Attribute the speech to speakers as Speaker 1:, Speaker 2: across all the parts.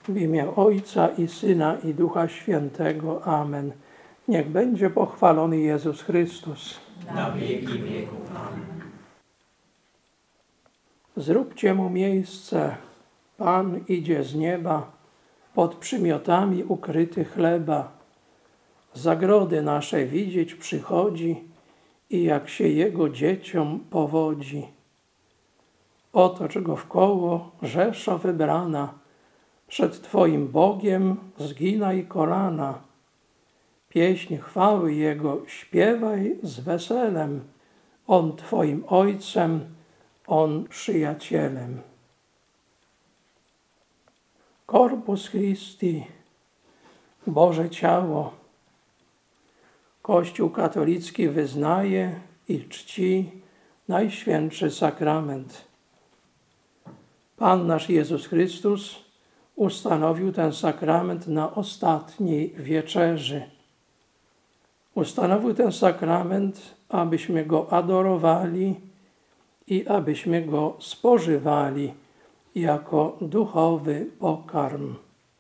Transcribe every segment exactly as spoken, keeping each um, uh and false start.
Speaker 1: W imię Ojca i Syna i Ducha Świętego. Amen. Niech będzie pochwalony Jezus Chrystus.
Speaker 2: Na wieki wieków. Amen.
Speaker 1: Zróbcie mu miejsce. Pan idzie z nieba, pod przymiotami ukryty chleba. Zagrody nasze widzieć przychodzi i jak się jego dzieciom powodzi. Otocz go wkoło, rzeszo wybrana, przed Twoim Bogiem zginaj kolana. Pieśń chwały Jego śpiewaj z weselem, On Twoim Ojcem, On przyjacielem. Corpus Christi, Boże Ciało, Kościół katolicki wyznaje i czci Najświętszy Sakrament. Pan nasz Jezus Chrystus ustanowił ten sakrament na ostatniej wieczerzy. Ustanowił ten sakrament, abyśmy go adorowali i abyśmy go spożywali jako duchowy pokarm.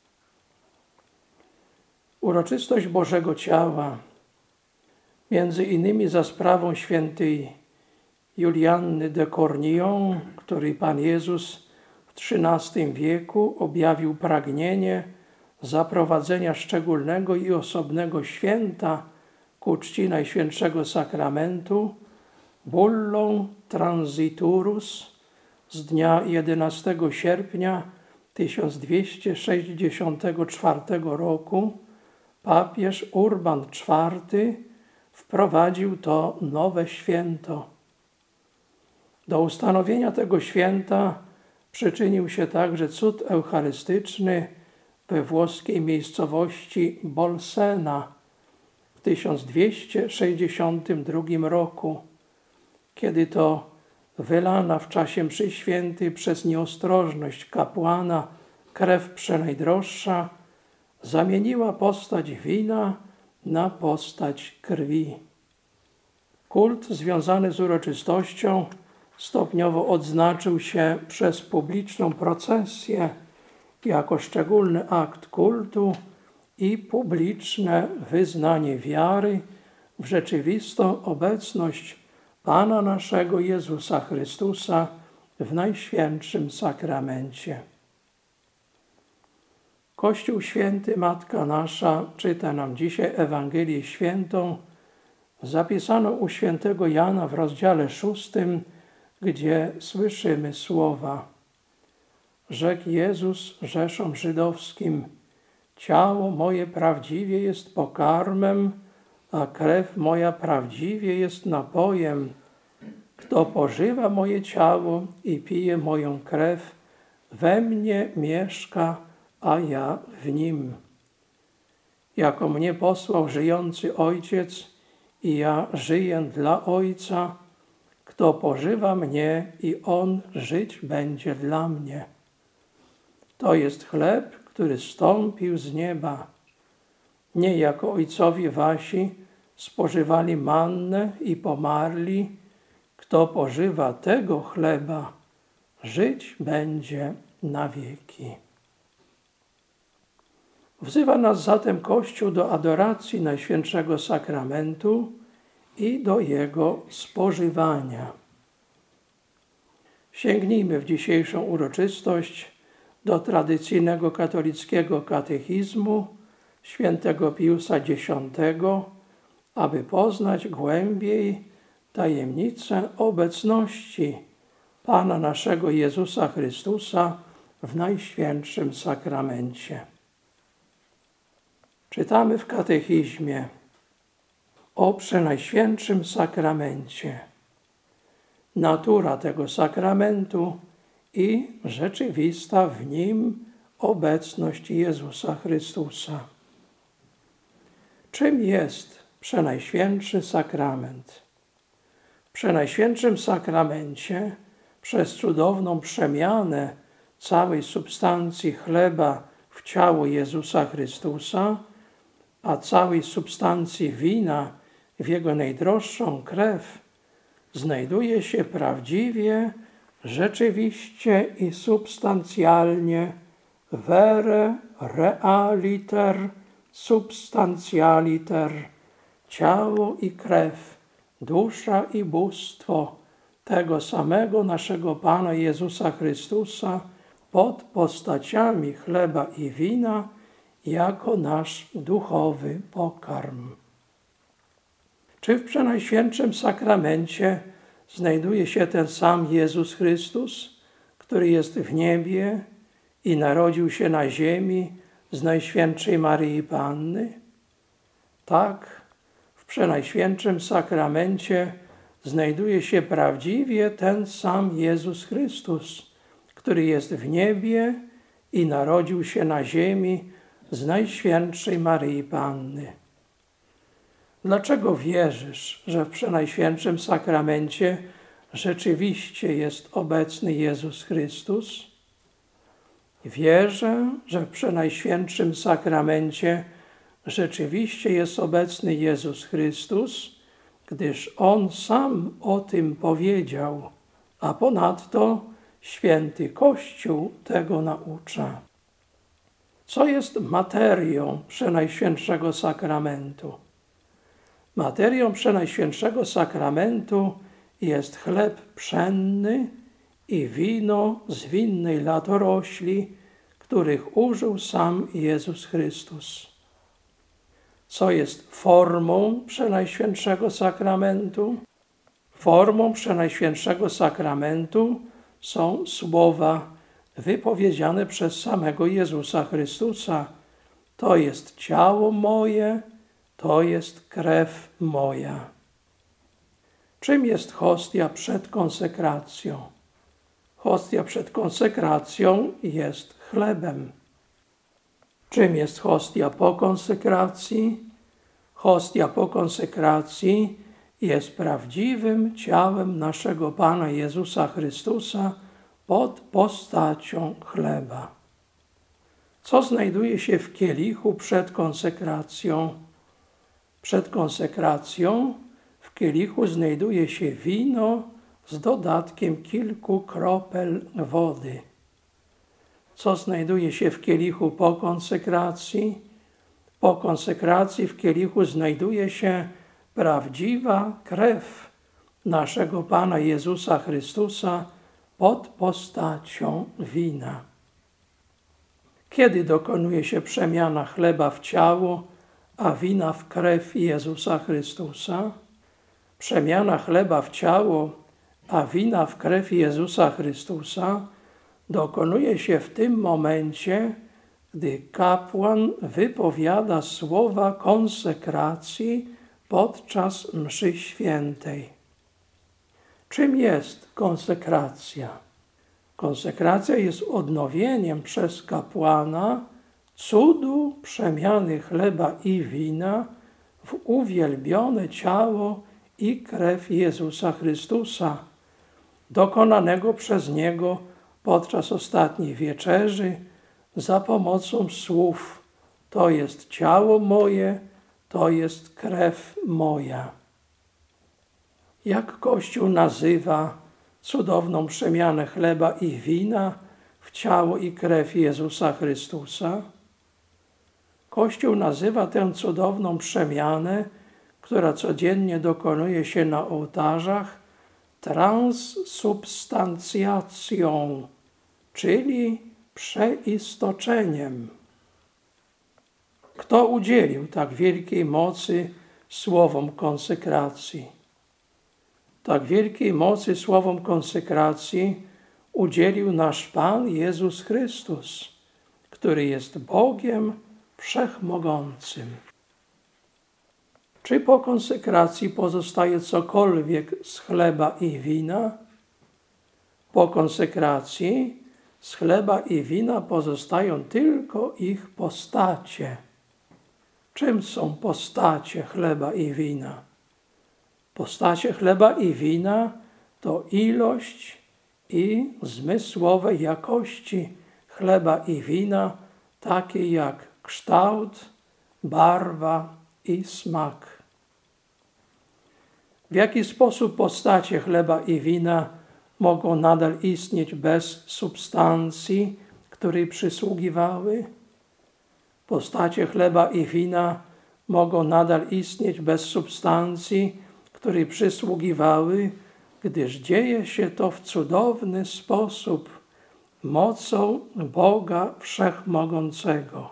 Speaker 1: Uroczystość Bożego Ciała, między innymi za sprawą świętej Julianny de Cornillon, której Pan Jezus w trzynastym wieku objawił pragnienie zaprowadzenia szczególnego i osobnego święta ku czci Najświętszego Sakramentu, bullą Transiturus z dnia jedenastego sierpnia tysiąc dwieście sześćdziesiątego czwartego roku papież Urban czwarty wprowadził to nowe święto. Do ustanowienia tego święta przyczynił się także cud eucharystyczny we włoskiej miejscowości Bolsena w tysiąc dwieście sześćdziesiątym drugim roku, kiedy to wylana w czasie mszy świętej przez nieostrożność kapłana krew przenajdroższa zamieniła postać wina na postać krwi. Kult związany z uroczystością stopniowo odznaczył się przez publiczną procesję jako szczególny akt kultu i publiczne wyznanie wiary w rzeczywistą obecność Pana naszego Jezusa Chrystusa w Najświętszym Sakramencie. Kościół Święty Matka Nasza czyta nam dzisiaj Ewangelię Świętą zapisaną u świętego Jana w rozdziale szóstym, gdzie słyszymy słowa: Rzekł Jezus Rzeszom żydowskim: ciało moje prawdziwie jest pokarmem, a krew moja prawdziwie jest napojem. Kto pożywa moje ciało i pije moją krew, we mnie mieszka, a ja w nim. Jako mnie posłał żyjący Ojciec i ja żyję dla Ojca, kto pożywa mnie i On żyć będzie dla mnie. To jest chleb, który zstąpił z nieba. Nie jako ojcowie wasi spożywali mannę i pomarli, kto pożywa tego chleba, żyć będzie na wieki. Wzywa nas zatem Kościół do adoracji Najświętszego Sakramentu i do jego spożywania. Sięgnijmy w dzisiejszą uroczystość do tradycyjnego katolickiego katechizmu świętego Piusa Dziesiątego, aby poznać głębiej tajemnicę obecności Pana naszego Jezusa Chrystusa w Najświętszym Sakramencie. Czytamy w katechizmie o Przenajświętszym Sakramencie. Natura tego sakramentu i rzeczywista w nim obecność Jezusa Chrystusa. Czym jest Przenajświętszy Sakrament? W Przenajświętszym Sakramencie przez cudowną przemianę całej substancji chleba w ciało Jezusa Chrystusa, a całej substancji wina w Jego najdroższą krew, znajduje się prawdziwie, rzeczywiście i substancjalnie vere realiter substantialiter, ciało i krew, dusza i bóstwo tego samego naszego Pana Jezusa Chrystusa pod postaciami chleba i wina jako nasz duchowy pokarm. Czy w Przenajświętszym Sakramencie znajduje się ten sam Jezus Chrystus, który jest w niebie i narodził się na ziemi z Najświętszej Maryi Panny? Tak, w Przenajświętszym Sakramencie znajduje się prawdziwie ten sam Jezus Chrystus, który jest w niebie i narodził się na ziemi z Najświętszej Maryi Panny. Dlaczego wierzysz, że w Przenajświętszym Sakramencie rzeczywiście jest obecny Jezus Chrystus? Wierzę, że w Przenajświętszym Sakramencie rzeczywiście jest obecny Jezus Chrystus, gdyż On sam o tym powiedział, a ponadto Święty Kościół tego naucza. Co jest materią Przenajświętszego Sakramentu? Materią Przenajświętszego Sakramentu jest chleb pszenny i wino z winnej latorośli, których użył sam Jezus Chrystus. Co jest formą Przenajświętszego Sakramentu? Formą Przenajświętszego Sakramentu są słowa wypowiedziane przez samego Jezusa Chrystusa. To jest ciało moje, to jest krew moja. Czym jest hostia przed konsekracją? Hostia przed konsekracją jest chlebem. Czym jest hostia po konsekracji? Hostia po konsekracji jest prawdziwym ciałem naszego Pana Jezusa Chrystusa pod postacią chleba. Co znajduje się w kielichu przed konsekracją? Przed konsekracją w kielichu znajduje się wino z dodatkiem kilku kropel wody. Co znajduje się w kielichu po konsekracji? Po konsekracji w kielichu znajduje się prawdziwa krew naszego Pana Jezusa Chrystusa pod postacią wina. Kiedy dokonuje się przemiana chleba w ciało, a wina w krew Jezusa Chrystusa? Przemiana chleba w ciało, a wina w krew Jezusa Chrystusa dokonuje się w tym momencie, gdy kapłan wypowiada słowa konsekracji podczas mszy świętej. Czym jest konsekracja? Konsekracja jest odnowieniem przez kapłana cudu przemiany chleba i wina w uwielbione ciało i krew Jezusa Chrystusa, dokonanego przez Niego podczas ostatniej wieczerzy za pomocą słów: to jest ciało moje, to jest krew moja. Jak Kościół nazywa cudowną przemianę chleba i wina w ciało i krew Jezusa Chrystusa? Kościół nazywa tę cudowną przemianę, która codziennie dokonuje się na ołtarzach, transsubstancjacją, czyli przeistoczeniem. Kto udzielił tak wielkiej mocy słowom konsekracji? Tak wielkiej mocy słowom konsekracji udzielił nasz Pan Jezus Chrystus, który jest Bogiem Wszechmogącym. Czy po konsekracji pozostaje cokolwiek z chleba i wina? Po konsekracji z chleba i wina pozostają tylko ich postacie. Czym są postacie chleba i wina? Postacie chleba i wina to ilość i zmysłowe jakości chleba i wina, takie jak kształt, barwa i smak. W jaki sposób postacie chleba i wina mogą nadal istnieć bez substancji, której przysługiwały? Postacie chleba i wina mogą nadal istnieć bez substancji, której przysługiwały, gdyż dzieje się to w cudowny sposób, mocą Boga Wszechmogącego.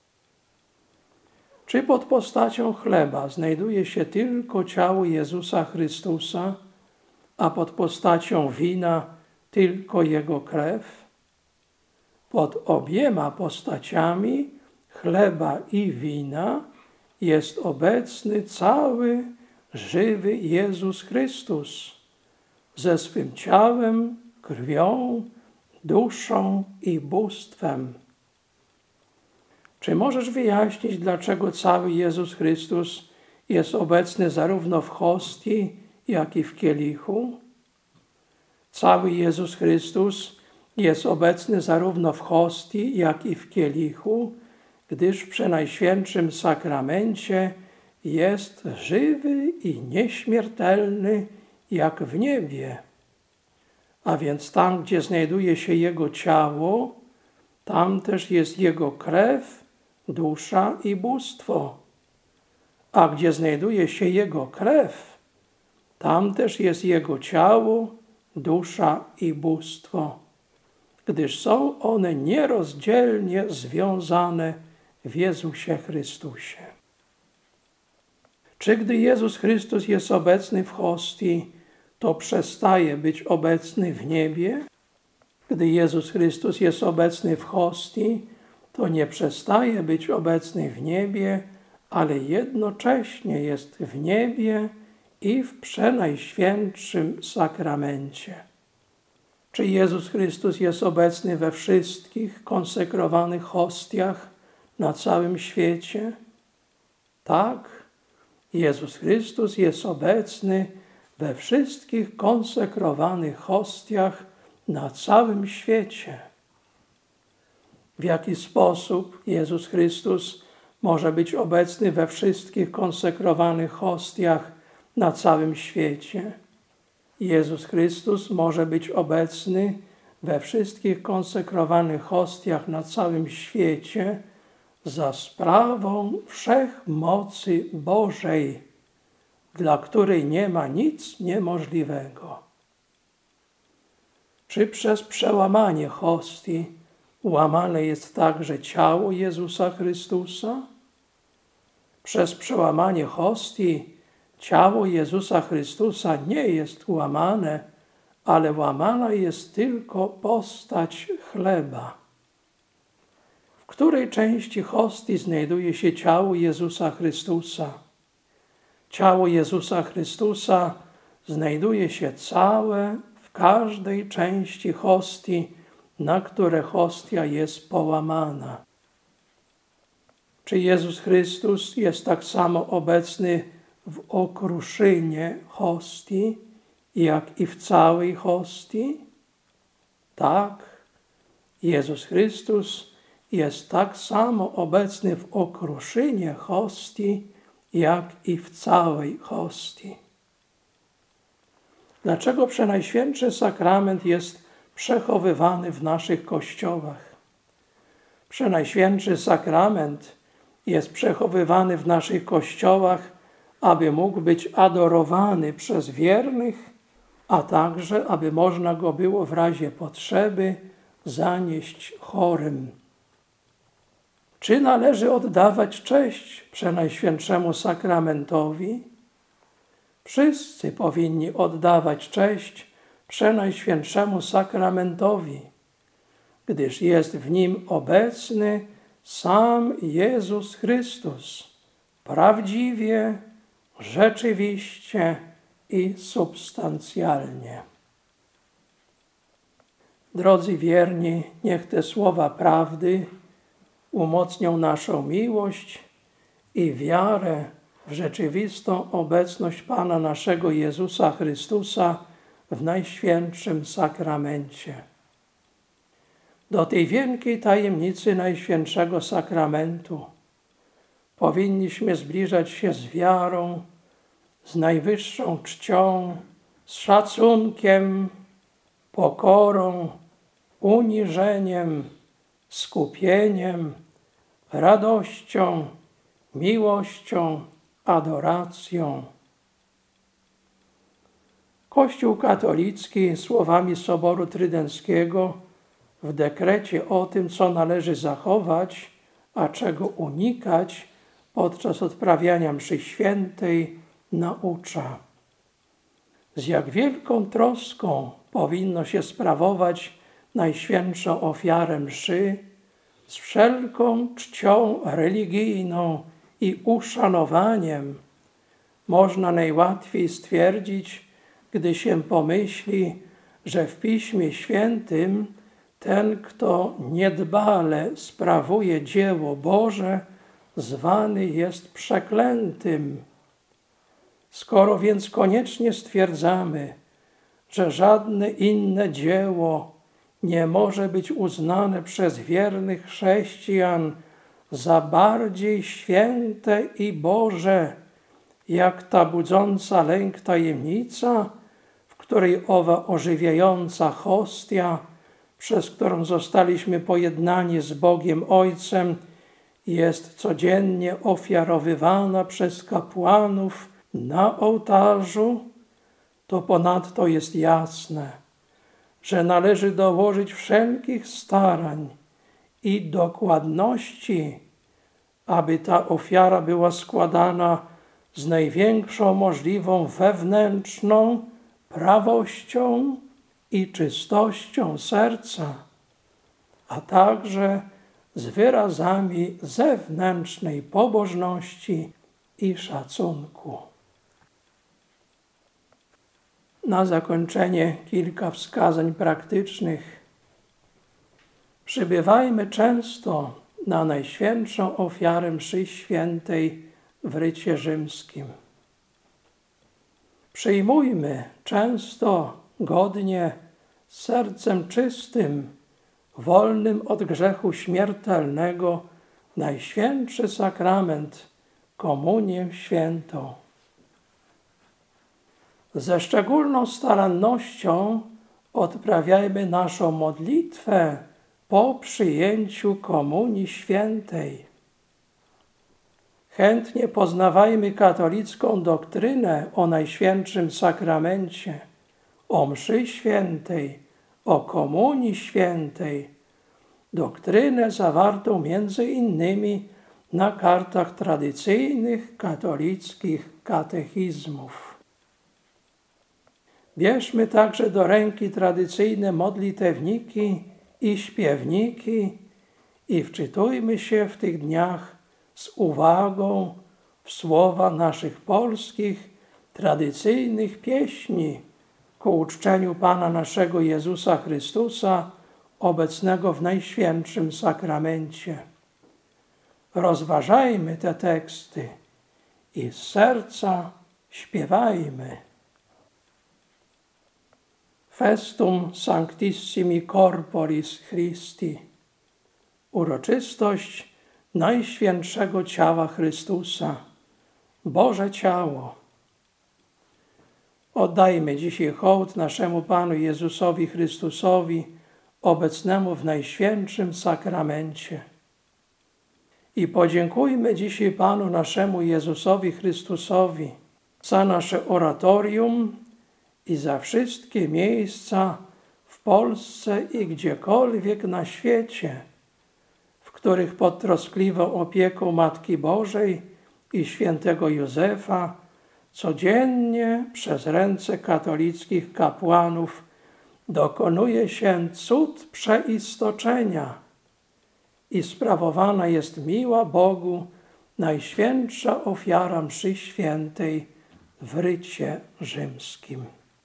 Speaker 1: Czy pod postacią chleba znajduje się tylko ciało Jezusa Chrystusa, a pod postacią wina tylko Jego krew? Pod obiema postaciami chleba i wina jest obecny cały żywy Jezus Chrystus ze swym ciałem, krwią, duszą i bóstwem. Czy możesz wyjaśnić, dlaczego cały Jezus Chrystus jest obecny zarówno w hostii, jak i w kielichu? Cały Jezus Chrystus jest obecny zarówno w hostii, jak i w kielichu, gdyż w Przenajświętszym Sakramencie jest żywy i nieśmiertelny jak w niebie. A więc tam, gdzie znajduje się Jego ciało, tam też jest Jego krew, dusza i bóstwo. A gdzie znajduje się Jego krew, tam też jest Jego ciało, dusza i bóstwo, gdyż są one nierozdzielnie związane w Jezusie Chrystusie. Czy gdy Jezus Chrystus jest obecny w hostii, to przestaje być obecny w niebie? Gdy Jezus Chrystus jest obecny w hostii, to nie przestaje być obecny w niebie, ale jednocześnie jest w niebie i w Przenajświętszym Sakramencie. Czy Jezus Chrystus jest obecny we wszystkich konsekrowanych hostiach na całym świecie? Tak, Jezus Chrystus jest obecny we wszystkich konsekrowanych hostiach na całym świecie. W jaki sposób Jezus Chrystus może być obecny we wszystkich konsekrowanych hostiach na całym świecie? Jezus Chrystus może być obecny we wszystkich konsekrowanych hostiach na całym świecie za sprawą wszechmocy Bożej, dla której nie ma nic niemożliwego. Czy przez przełamanie hostii łamane jest także ciało Jezusa Chrystusa? Przez przełamanie hostii ciało Jezusa Chrystusa nie jest łamane, ale łamana jest tylko postać chleba. W której części hostii znajduje się ciało Jezusa Chrystusa? Ciało Jezusa Chrystusa znajduje się całe w każdej części hostii, na które hostia jest połamana. Czy Jezus Chrystus jest tak samo obecny w okruszynie hostii, jak i w całej hostii? Tak, Jezus Chrystus jest tak samo obecny w okruszynie hostii, jak i w całej hostii. Dlaczego Przenajświętszy Sakrament jest przechowywany w naszych kościołach? Przenajświętszy Sakrament jest przechowywany w naszych kościołach, aby mógł być adorowany przez wiernych, a także aby można go było w razie potrzeby zanieść chorym. Czy należy oddawać cześć Przenajświętszemu Sakramentowi? Wszyscy powinni oddawać cześć Przenajświętszemu Sakramentowi, gdyż jest w nim obecny sam Jezus Chrystus, prawdziwie, rzeczywiście i substancjalnie. Drodzy wierni, niech te słowa prawdy umocnią naszą miłość i wiarę w rzeczywistą obecność Pana naszego Jezusa Chrystusa w Najświętszym Sakramencie. Do tej wielkiej tajemnicy Najświętszego Sakramentu powinniśmy zbliżać się z wiarą, z najwyższą czcią, z szacunkiem, pokorą, uniżeniem, skupieniem, radością, miłością, adoracją. Kościół katolicki słowami Soboru Trydenckiego w dekrecie o tym, co należy zachować, a czego unikać podczas odprawiania mszy świętej, naucza. Z jak wielką troską powinno się sprawować najświętszą ofiarę mszy, z wszelką czcią religijną i uszanowaniem można najłatwiej stwierdzić, gdy się pomyśli, że w Piśmie Świętym ten, kto niedbale sprawuje dzieło Boże, zwany jest przeklętym. Skoro więc koniecznie stwierdzamy, że żadne inne dzieło nie może być uznane przez wiernych chrześcijan za bardziej święte i Boże, jak ta budząca lęk tajemnica, w której owa ożywiająca hostia, przez którą zostaliśmy pojednani z Bogiem Ojcem, jest codziennie ofiarowywana przez kapłanów na ołtarzu, to ponadto jest jasne, że należy dołożyć wszelkich starań i dokładności, aby ta ofiara była składana z największą możliwą wewnętrzną prawością i czystością serca, a także z wyrazami zewnętrznej pobożności i szacunku. Na zakończenie kilka wskazań praktycznych. Przybywajmy często na Najświętszą Ofiarę Mszy Świętej w rycie rzymskim. Przyjmujmy często, godnie, z sercem czystym, wolnym od grzechu śmiertelnego, Najświętszy sakrament, Komunię Świętą. Ze szczególną starannością odprawiajmy naszą modlitwę po przyjęciu Komunii Świętej. Chętnie poznawajmy katolicką doktrynę o Najświętszym Sakramencie, o mszy świętej, o Komunii Świętej, doktrynę zawartą między innymi na kartach tradycyjnych katolickich katechizmów. Bierzmy także do ręki tradycyjne modlitewniki i śpiewniki i wczytujmy się w tych dniach z uwagą w słowa naszych polskich, tradycyjnych pieśni ku uczczeniu Pana naszego Jezusa Chrystusa, obecnego w Najświętszym Sakramencie. Rozważajmy te teksty i z serca śpiewajmy. Festum Sanctissimi Corporis Christi. Uroczystość Najświętszego Ciała Chrystusa, Boże Ciało. Oddajmy dzisiaj hołd naszemu Panu Jezusowi Chrystusowi, obecnemu w Najświętszym Sakramencie. I podziękujmy dzisiaj Panu naszemu Jezusowi Chrystusowi za nasze oratorium i za wszystkie miejsca w Polsce i gdziekolwiek na świecie, w których pod troskliwą opieką Matki Bożej i świętego Józefa codziennie przez ręce katolickich kapłanów dokonuje się cud przeistoczenia i sprawowana jest miła Bogu Najświętsza Ofiara Mszy Świętej w rycie rzymskim.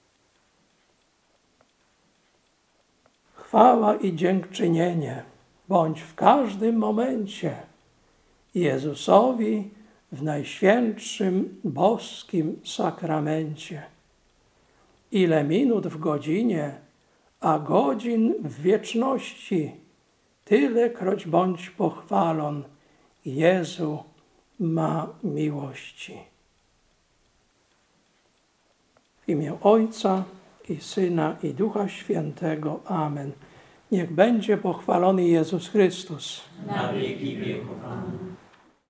Speaker 1: Chwała i dziękczynienie bądź w każdym momencie Jezusowi w Najświętszym Boskim Sakramencie. Ile minut w godzinie, a godzin w wieczności, tylekroć bądź pochwalon Jezu ma miłości. W imię Ojca i Syna i Ducha Świętego. Amen. Niech będzie pochwalony Jezus Chrystus.
Speaker 2: Na wieki wieków. Amen.